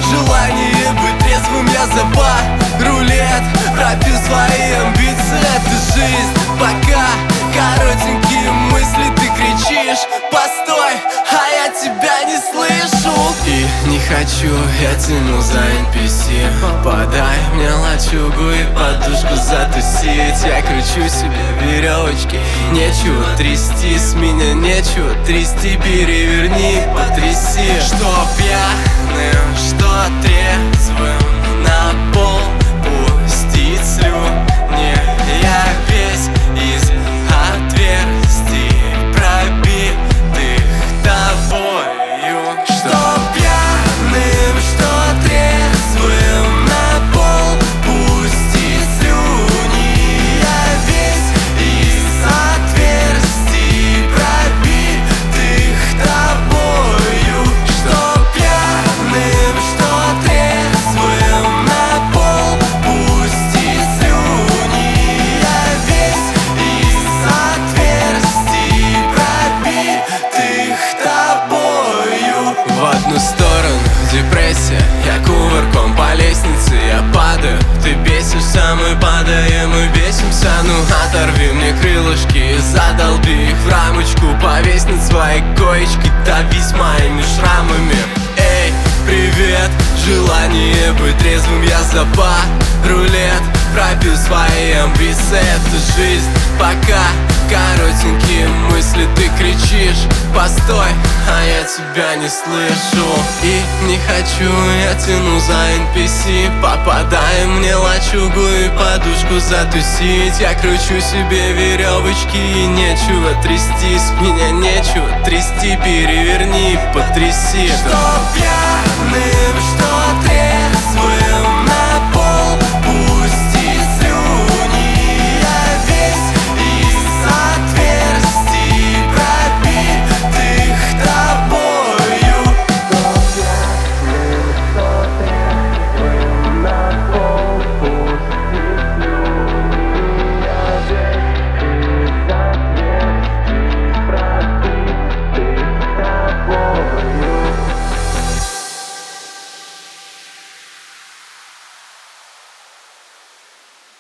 желание быть трезвым я за пару лет пропил свои амбиции. Это жизнь, пока коротенькие мысли. Ты кричишь: постой, а я тебя не слышу. И не хочу, я тяну за NPC. Подай мне лачугу и подушку затусить. Я кручу себе веревочки, нечего трясти. С меня нечего трясти, переверни, потряси. Что пьяным, что трезвым, на пол пустить слюни. Я весь из отверстий, пробитых тобою. Что пьяным, что трезвым, на пол пустить слюни. Я весь из отверстий, пробитых тобою. Что пьяным, что трезвым, на пол пустить слюни. Я весь из отверстий, пробитых тобою. В одну сторону депрессия, я кувырком по лестнице я падаю. Ты бесишься, мы падаем и бесимся. Ну оторви мне крылышки и задолби их в рамочку. Повесь над своей коечкой, давись моими шрамами. Эй, привет, желание быть трезвым я за пару лет пропил свои амбиции. Это жизнь, пока коротенькие мысли. Ты кричишь: постой, а я тебя не слышу. И не хочу, я тяну за NPC. Попадай мне лачугу и подушку затусить. Я кручу себе веревочки и нечего трясти. С меня нечего трясти, переверни, потряси. Что пьяный